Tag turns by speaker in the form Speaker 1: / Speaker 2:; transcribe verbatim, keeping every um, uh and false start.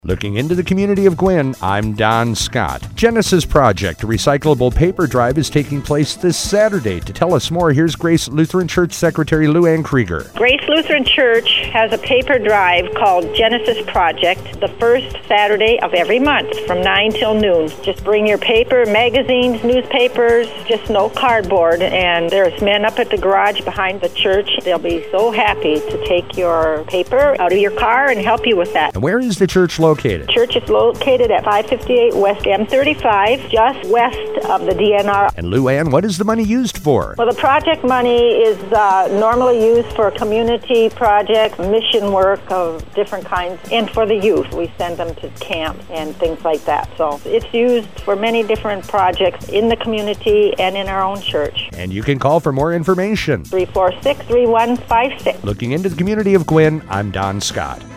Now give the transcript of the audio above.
Speaker 1: Looking into the community of Gwinn, I'm Don Scott. Genesis Project, a recyclable paper drive, is taking place this Saturday. To tell us more, here's Grace Lutheran Church Secretary Lou Ann Krieger.
Speaker 2: Grace Lutheran Church has a paper drive called Genesis Project the first Saturday of every month from nine till noon. Just bring your paper, magazines, newspapers, just no cardboard. And there's men up at the garage behind the church. They'll be so happy to take your paper out of your car and help you with that.
Speaker 1: And where is the church located? Located.
Speaker 2: Church is located at five fifty-eight West M thirty-five, just west of the D N R.
Speaker 1: And Lou Ann, what is the money used for?
Speaker 2: Well, the project money is uh, normally used for community projects, mission work of different kinds, and for the youth. We send them to camps and things like that. So it's used for many different projects in the community and in our own church.
Speaker 1: And you can call for more information.
Speaker 2: three four six, three one five six.
Speaker 1: Looking into the community of Gwinn, I'm Don Scott.